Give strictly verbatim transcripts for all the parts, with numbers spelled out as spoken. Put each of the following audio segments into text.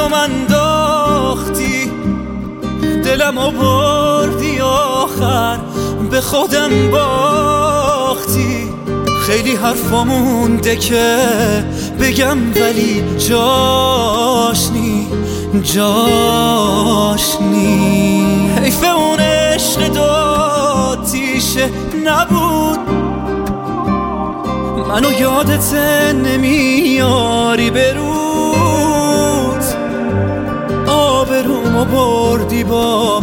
مردم انداختی، دلمو بردی آخر به خودم باختی. خیلی حرفا مونده که بگم ولی جاش نی جاش نی. حیف اون عشق داتیشه نبود، منو یادت نمیاری برود. آبرومو بردی با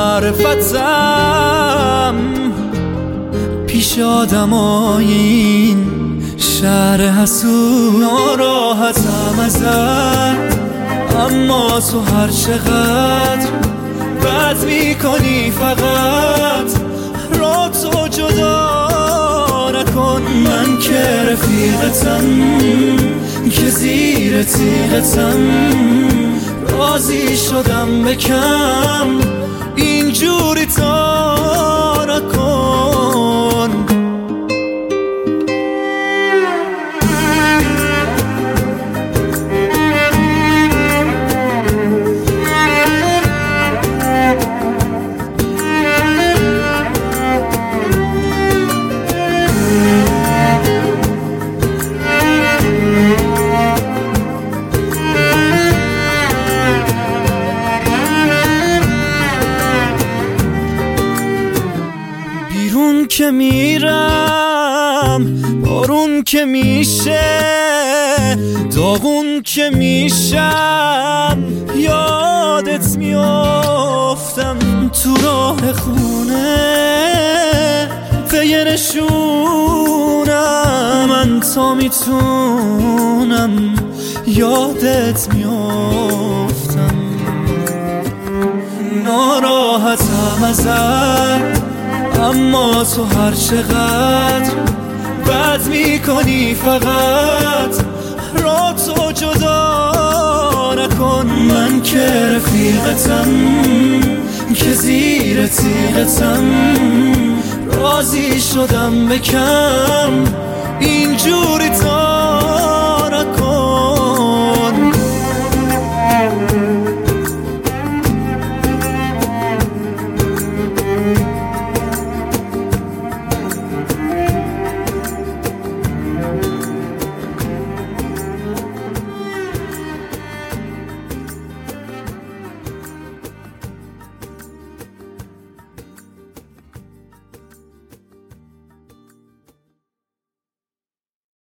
معرفتم پیش آدمای این شهر حسود. ناراحتم ازت اما تو هر چقدر بد میکنی فقط را تو جدا نکن. من که رفیقتم که زیر تیغتم راضی شدم بکم اینجوری تا نکن. بیرون که میرم بارون که میشه، داغون که میشم یادت میافتم تو راه خونه. پی نشونم من تا میتونم یادت میافتم. ناراحتم ازت اما تو هر چقدر بد میکنی فقط را تو جدا نکن. من که رفیقتم که زیر تیغتم راضی شدم بکم اینجوری تا